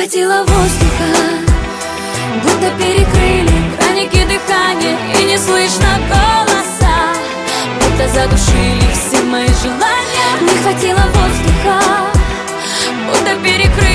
хватило воздуха, будто перекрыли краники дыхания, и не слышно голоса, будто задушили все мои желания. Не хватило воздуха, будто перекрыли